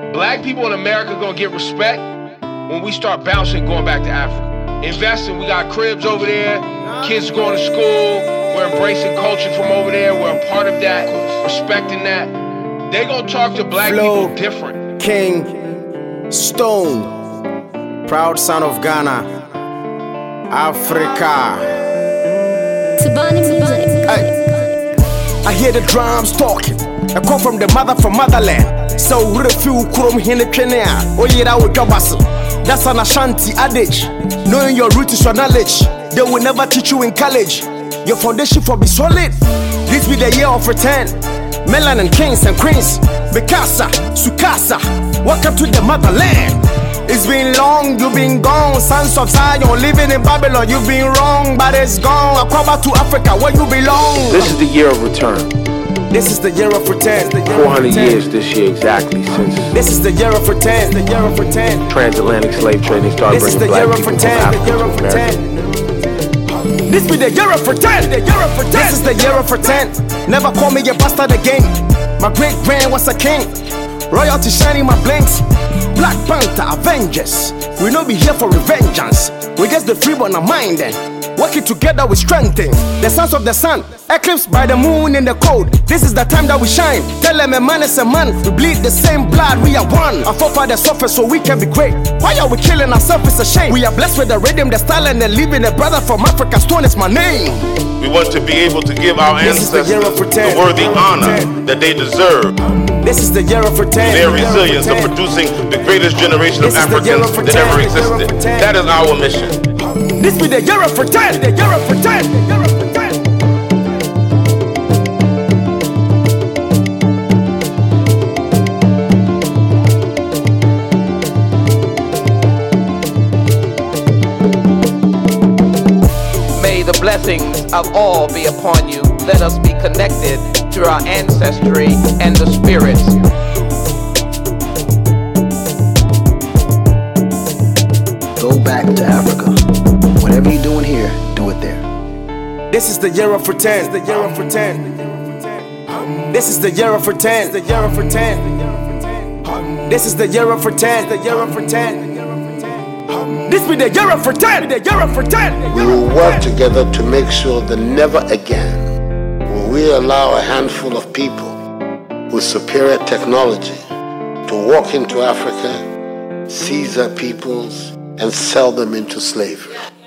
Black people in America gonna get respect when we start bouncing, going back to Africa. Investing, we got cribs over there, kids going to school, we're embracing culture from over there, we're a part of that, respecting that. They gonna talk to black Flow, people different. King, Stone, proud son of Ghana, Africa. Tabani music. Hey. I hear the drums talking. I come from the motherland. So we feel krom hine twene a. Oyira wo dwabase. That's an Ashanti adage. Knowing your root is your knowledge. They will never teach you in college. Your foundation for be solid. This be the year of return. Melanin kings and queens. Mikasa, Sukasa. Welcome to the motherland. It's been long, you've been gone. Sons of Zion, living in Babylon. You've been wrong, but it's gone. I come back to Africa where you belong. This is the year of return. This is the year of return. 400 years this year exactly since this is the year of return. The year of return. transatlantic slave trading started This is the bringing year black of people from return. The Africa year to of America. return. This be the year of return. The year of return. This is the year of return. Never call me a bastard again. My great grand was a king. Royalty shining my blinks. Black Panther Avengers. We no be here for revengeance. We just the free on our mind then. Working together with strengthening. The sons of the sun, eclipsed by the moon in the cold. This is the time that we shine. Tell them a man is a man. We bleed the same blood, we are one. Our forefathers suffer so we can be great. Why are we killing ourselves? It's a shame. We are blessed with the rhythm, the style, and the living. A brother from Africa, Stone is my name. We want to be able to give our This is the ancestors year of return. the worthy honor that they deserve. This is the year of return. Their resilience of producing the greatest generation of This is the year Africans of that ever return. The year of existed. return. That is our mission. This be the year of return. The year of return. The year of return. May the blessings of all be upon you. Let us be connected to our ancestry and the spirits. Go back to Africa. Whatever you're doing here, do it there. This is the year of return. The year of return. This is the year of return. The year of return. This is the year of return. The year of return. This be the year of return. The year of return. We will work together to make sure that never again will we allow a handful of people with superior technology to walk into Africa, seize our peoples, and sell them into slavery.